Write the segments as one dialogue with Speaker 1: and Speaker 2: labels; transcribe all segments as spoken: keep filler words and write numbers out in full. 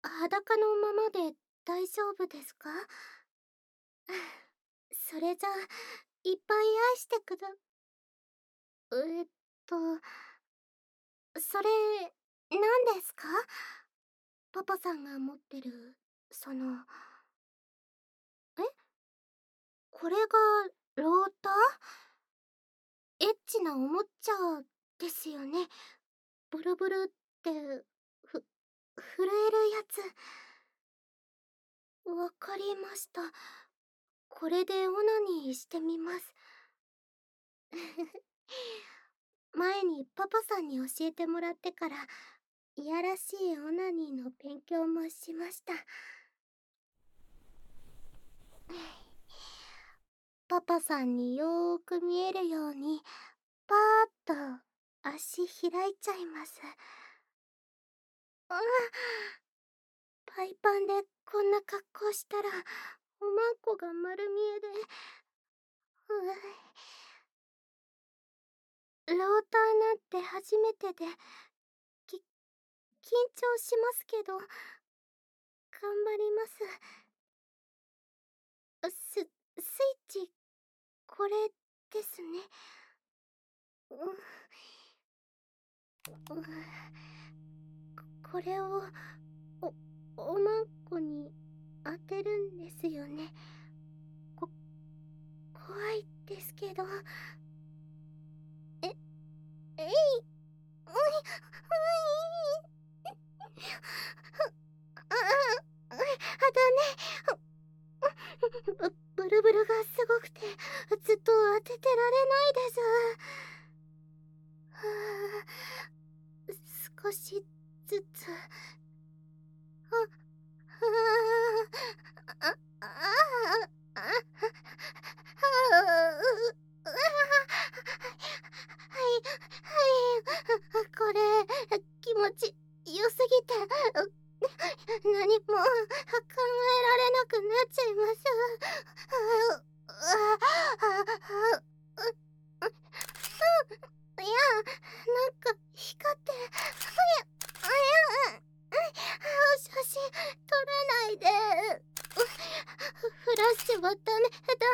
Speaker 1: 裸のままで大丈夫ですか？それじゃあ、いっぱい愛してくだえっと、それ、何ですか？パパさんが持ってる、その、えこれが、ローター？エッチなおもちゃですよね。ブルブルって、ふ、震えるやつ。わかりました。これでオナニーしてみます。前にパパさんに教えてもらってから、いやらしいオナニーの勉強もしました。パパさんによーく見えるように、パーッと足開いちゃいます。ああ、パイパンでこんな格好したら、おまんこが丸見えで、うい。ローターなんて初めてで、き、緊張しますけど、頑張ります。す、スイッチ、これですね。う、う、これを、お、おまんこに当てるんですよね。こ、怖いですけど。え、えい、うい、うい、あ、あ、だね。ブ、ブルブルがすごくて、ずっと当ててられないです。はあ、少しずつ。あ、あ、あ、あ、あ、あ、はい、はい、これ、気持ち、良すぎて、何も考えられなくなっちゃいます。いや、なんか光って、いや、いや、写真撮らないで。フラッシュはダメ、ダメ。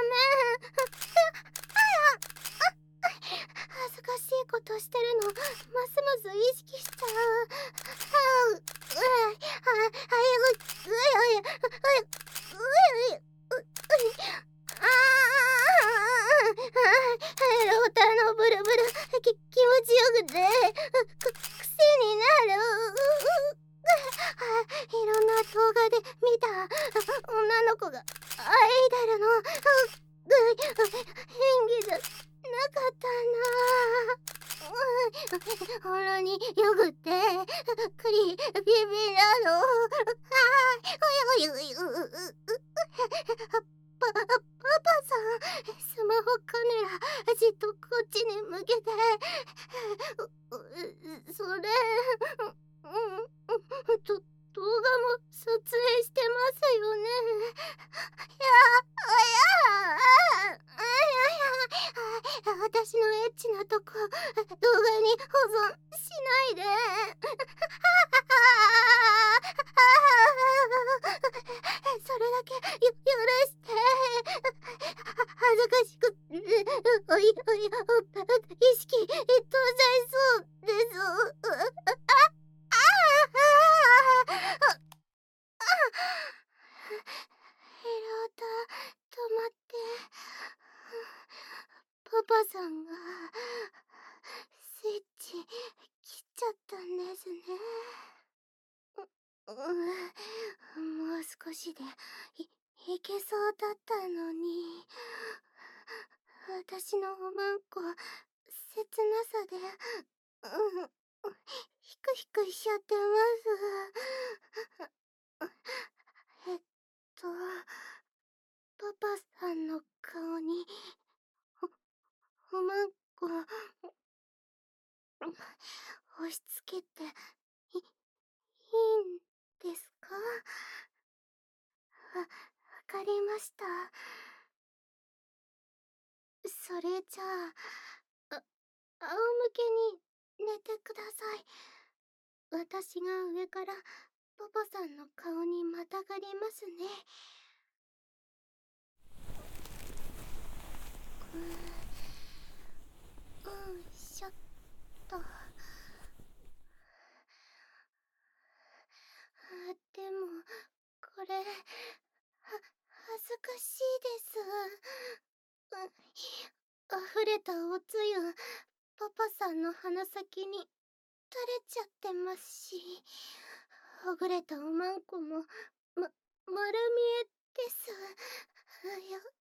Speaker 1: 恥ずかしいことしてるの、ますます意識しちゃう。うう、うい、は、はいう、ういういう、ういう、ああ、ローターのブルブル、き、気持ちよくて、く、癖になる。いろんな動画で見た女の子がアイドルの演技じゃなかったな。ほんろによくってクリビビなの。およよよパパパさん、スマホカメラじっとこっちに向けて、それ、うん、と、動画も撮影してますよね。いや、いや、あや、私のエッチなとこ、動画に保存しないで。それだけ、よ、許して。恥ずかしく、おい、おい、意識飛んじゃいそうです。ヘロータ、止まって。パパさんが、スイッチ、切っちゃったんですね。う、うん、もう少しで、い、いけそうだったのに。私のおまんこ、切なさで、うん、ヒクヒクしちゃってます。えっと、パパさんの顔に、お、おまんこ、押し付けて、い、いいんですか？わ、わかりました。それじゃあ、あ、仰向けに寝てください。私が上からパパさんの顔にまたがりますね。うーん、しょっと。でもこれは恥ずかしいです。溢れたおつゆパパさんの鼻先に垂れちゃってますし、ほぐれたおまんこもま丸見えです。よっ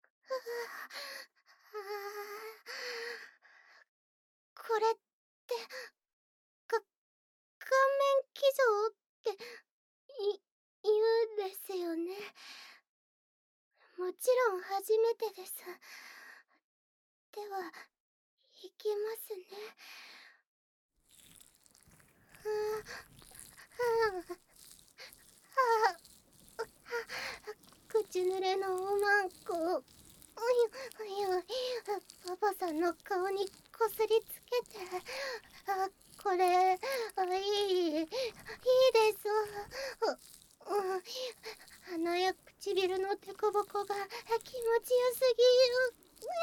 Speaker 1: これってか顔面騎乗ってい言うんですよね。もちろん初めてです。では行きますね。はあはあ口濡れのおまんこをおいおいおいパパさんの顔にこすりつけて、あこれあいいいいですわ。鼻や唇のデコボコが気持ちよすぎる。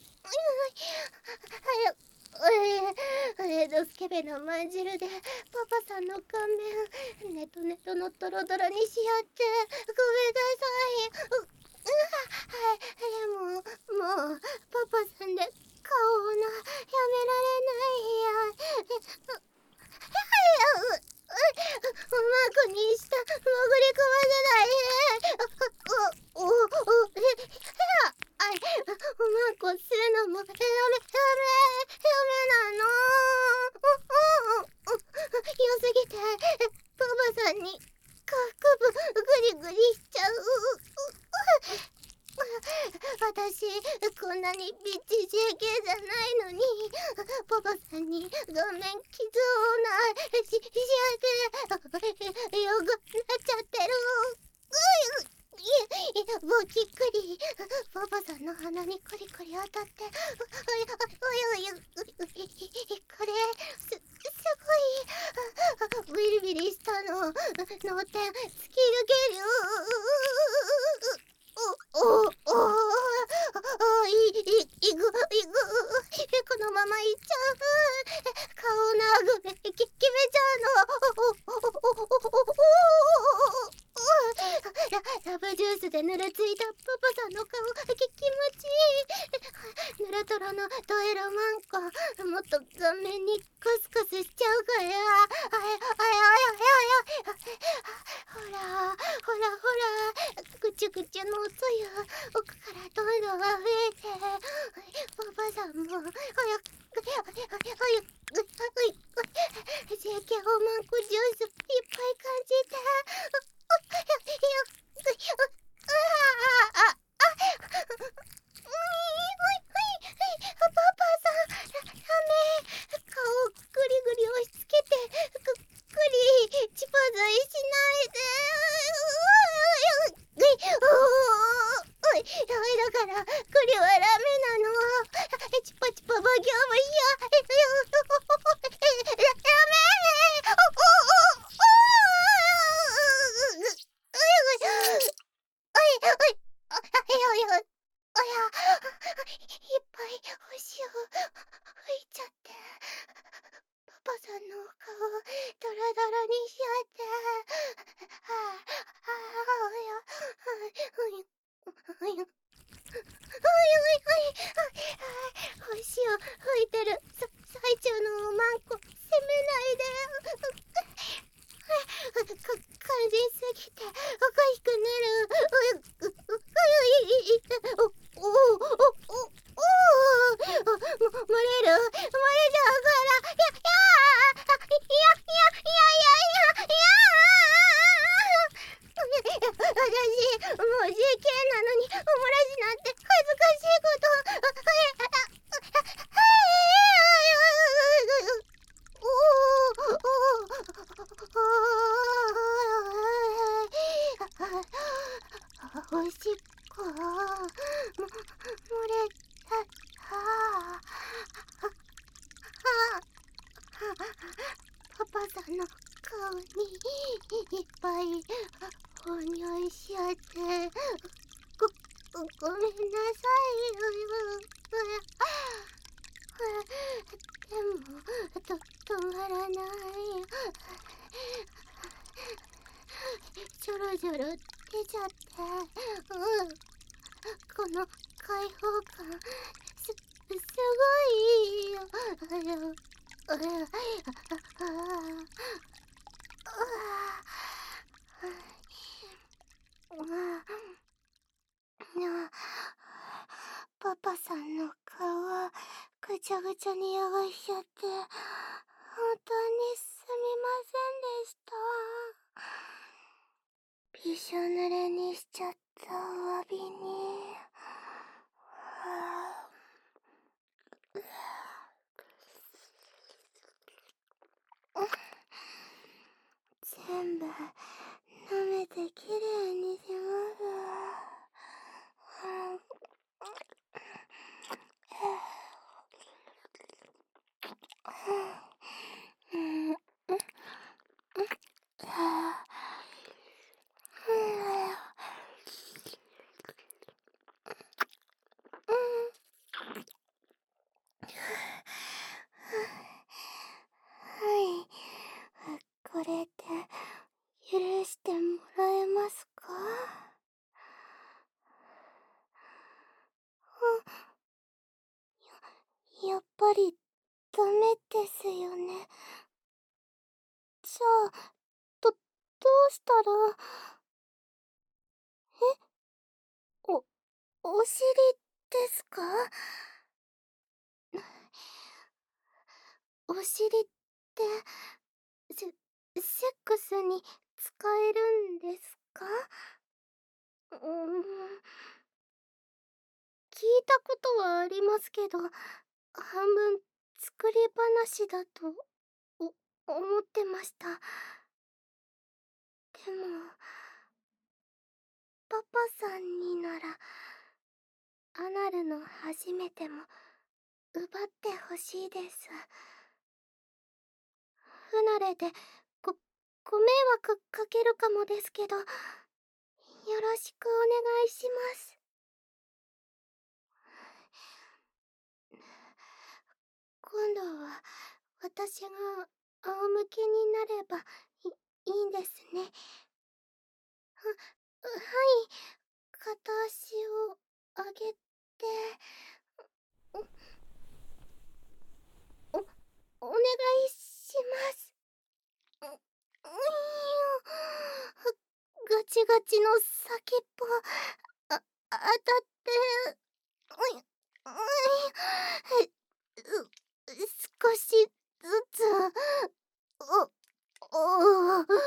Speaker 1: えドスケベのまんじるでパパさんの顔面ネトネトのドロドロにしやってごめんなさい。ううはいでももうパパさんで顔をなやめられないや。おまんこにした潜り込ませない。おおおえあいおまんこするのもやめやめやめなの。良すぎてパパさんに下腹部グリグリしちゃう。私こんなにビッチ ジェーケー じゃないのにパパさんに顔面傷をなししやってよくなっちゃってる。もうきっくりパパさんの鼻にコリコリ当たっておいおいおいこれすすごいビリビリしたの脳天突き抜ける。おおおおいいいぐいぐこのままいっちゃう。顔殴めき決めちゃうの。ラブジュースでぬるついたパパさんの顔き気持ちいい。ぬるとろのドエロマンコもっと顔面にクスクスしちゃうから。あいあいあいあいあいほらほらほらぐちゅぐちゅのおつゆ奥からどんどん溢れてパパさんも早く早く早くジェーケー おまんこジュースいっぱい感じてパパさんダメ顔グリグリ押しつけてくっくりチパザイしないで。おいだからグリはダメなの。チパチパバギャーも嫌。ダメおいおいいっぱい放尿しちゃってご、ごめんなさいよ。でもと止まらない。ちょろちょろ出ちゃって、うん、この開放感す、すごいよ。あの、ああ、ああ、パパさんの顔ぐちゃぐちゃに汚しちゃって本当にすみませんでした。びしょ濡れにしちゃったお詫びに。全部舐めてきれいにします。はい、これで許してもらえますか？や、やっぱりダメですよね。じゃあ、ど、どうしたら。え？お、お尻ですか？お尻って、セ、セックスに使えるんですか？うーん、聞いたことはありますけど、半分作り話だと、お、思ってました。でも、パパさんになら、アナルの初めても、奪ってほしいです。不慣れで、ご、ご迷惑かけるかもですけど、よろしくお願いします。今度は、私が仰向けになればい、いいんですね。は、はい。片足を上げて、お、お願いします。う、ういよ。ガチガチの先っぽ、あ、当たって、うい、うい、う、少しずつ、お、お、お、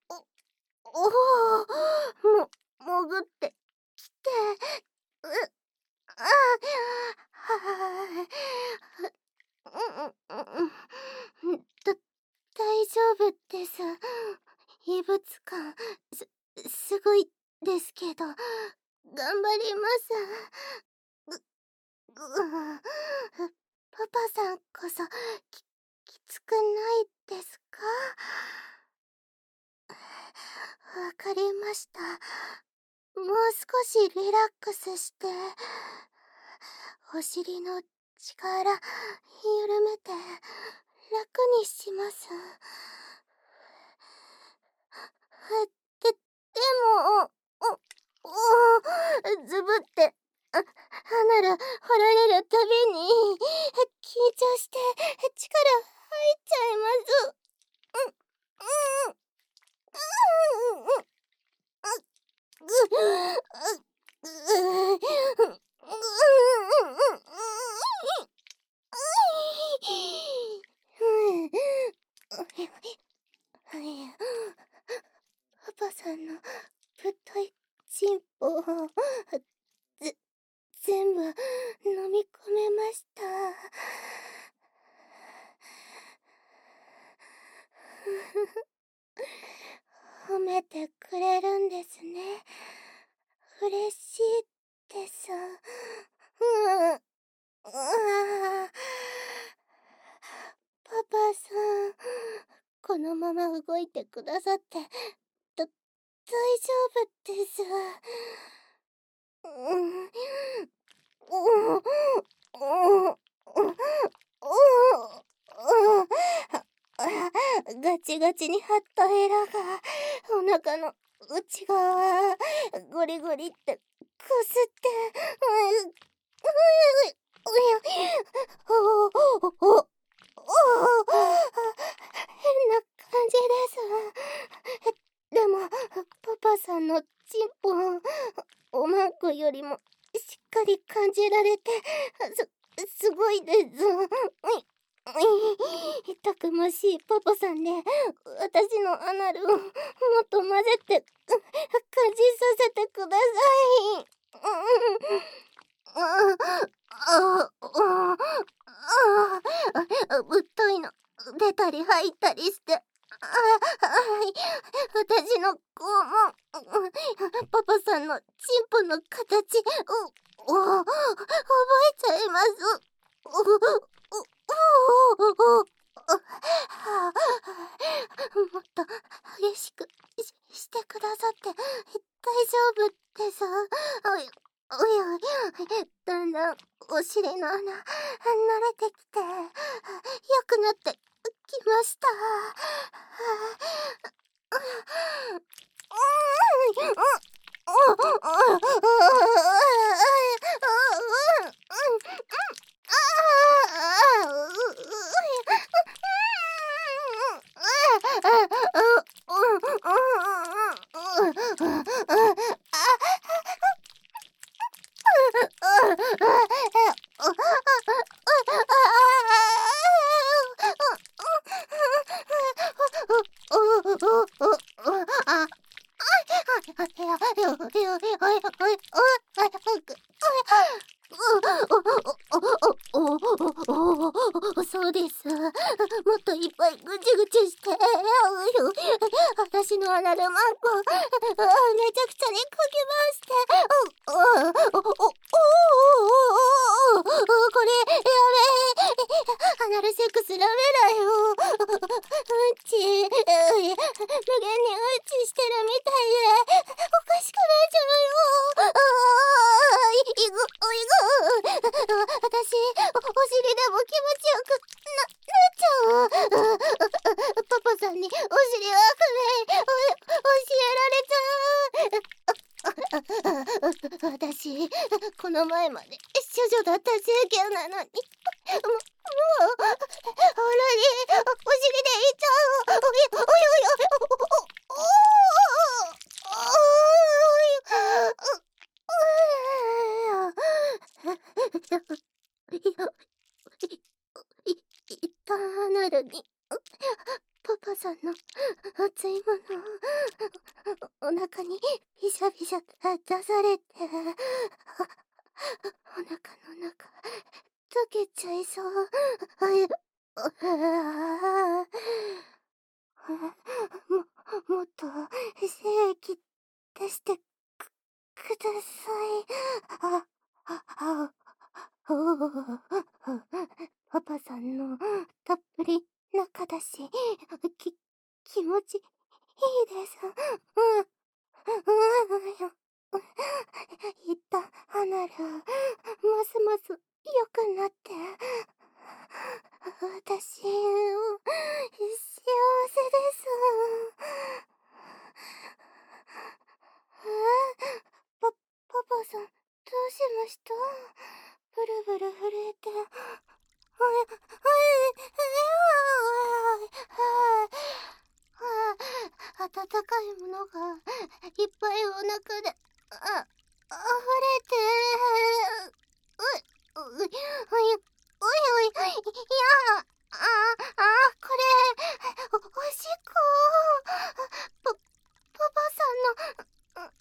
Speaker 1: お、も、潜ってきて、う、あ、はあ、うん、うん、だ、大丈夫です。異物感、す、すごいですけど、頑張ります。ぐ、ぐ、パパさんこそ、き、きつくないですか？わかりました。もう少しリラックスして、お尻の力、緩めて、楽にします。で、でも、お、お、ズブって、あ、アナル掘られるたびに、緊張して力入っちゃいます。うん、うん、うん、うん、ぐ、ぐ、パパさんのぶっといチンポをぜ、全部飲み込めました。褒めてくれるんですね。嬉しいです。うん、うわ、パパさん、このまま動いてくださって大丈夫です。うん、うん、うん、うん、うん、うん、ガチガチに張ったエラがお腹の内側ゴリゴリってこすって、うん、うん、おおおお変な感じです。でもパパさんのチンポおまんこよりもしっかり感じられてすすごいです。たくましいパパさんで、私のアナルをもっと混ぜて感じさせてください。ぶっといの出たり入ったりして、私の肛門、パパさんのチンポの形、お覚えちゃいます。もっと激しく し, してくださって大丈夫です。おいおいおい、だんだんお尻の穴慣れてきて良くなってきました。そうです。もっといっぱいぐちぐちして、私のアナルマンコめちゃくちゃにかき回して、これやべえ、アナルセックスダメだよ。うんち無限にうんちしてるみたいでおかしくなっちゃうよ。いぐいぐ私お尻でも気持ちよくななっちゃう。パパさんにお尻は不明教えられちゃう。私この前まで処女だった正義なのに、もうおらにお尻でいっちゃう。おいおいおいおいいったなるにパパさんの熱いものお腹にビシャビシャ出されて、お腹の中溶けちゃいそう。ももっと精液出してくください。あああパパさんのたっぷり中だし、き気持ちいいです。うんうんいったアナルますます良くなって、私幸せです。えパパパさんどうしました？ブルブル震えて、温かいものがいっぱいお腹であ溢れて、ううおいおいおい、いやああこれお、おしっこパパパさんの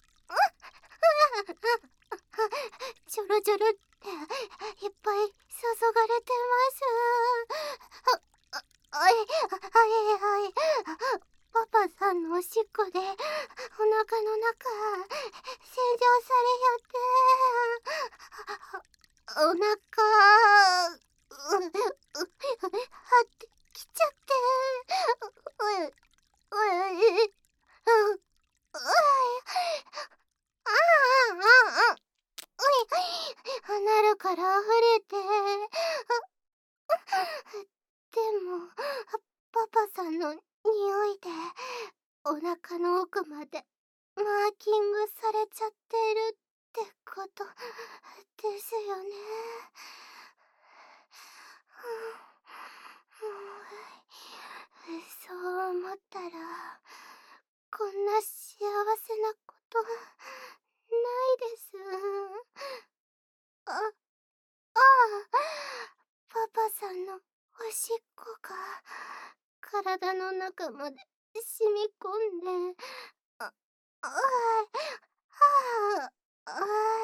Speaker 1: ちょろちょろっていっぱい注がれてます。おいおいおい、パパさんのおしっこでお腹の中洗浄されやって、お腹うう張ってきちゃって、ううううお腹の奥までマーキングされちゃってるってことですよね。そう思ったら、こんな幸せなことないです。あ、ああ、パパさんのおしっこが体の中まで染み込んで、あ、ああ、はあ、あ